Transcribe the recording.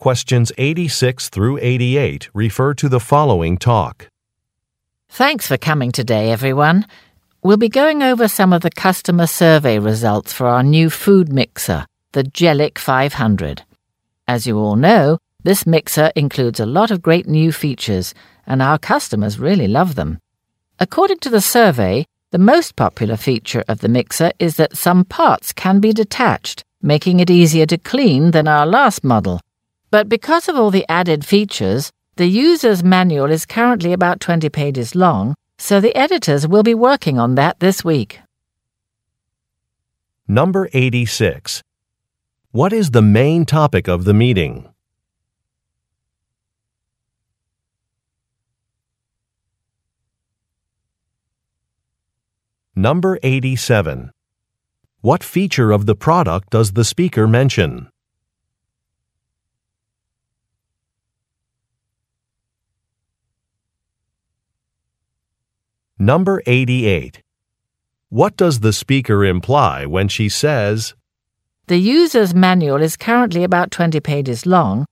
Questions 86 through 88 refer to the following talk. Thanks for coming today, everyone. We'll be going over some of the customer survey results for our new food mixer, the Gellick 500. As you all know, this mixer includes a lot of great new features, and our customers really love them. According to the survey, the most popular feature of the mixer is that some parts can be detached, making it easier to clean than our last model. But because of all the added features, the user's manual is currently about 20 pages long, so the editors will be working on that this week. Number 86. What is the main topic of the meeting? Number 87. What feature of the product does the speaker mention? Number 88. What does the speaker imply when she says, The user's manual is currently about 20 pages long,